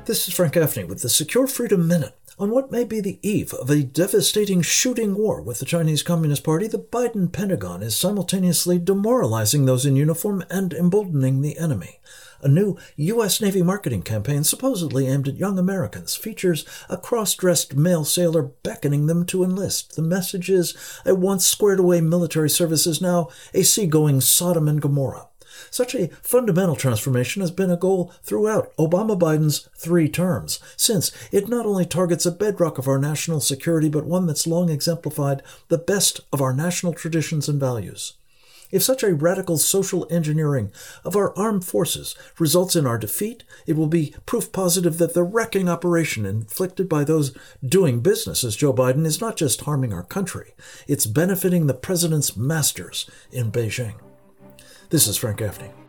This is Frank Gaffney with the Secure Freedom Minute. On what may be the eve of a devastating shooting war with the Chinese Communist Party, the Biden Pentagon is simultaneously demoralizing those in uniform and emboldening the enemy. A new U.S. Navy marketing campaign supposedly aimed at young Americans features a cross-dressed male sailor beckoning them to enlist. The message is, a once squared-away military service is now a seagoing Sodom and Gomorrah. Such a fundamental transformation has been a goal throughout Obama-Biden's 3 terms, since it not only targets a bedrock of our national security, but one that's long exemplified the best of our national traditions and values. If such a radical social engineering of our armed forces results in our defeat, it will be proof positive that the wrecking operation inflicted by those doing business as Joe Biden is not just harming our country, it's benefiting the president's masters in Beijing. This is Frank Gaffney.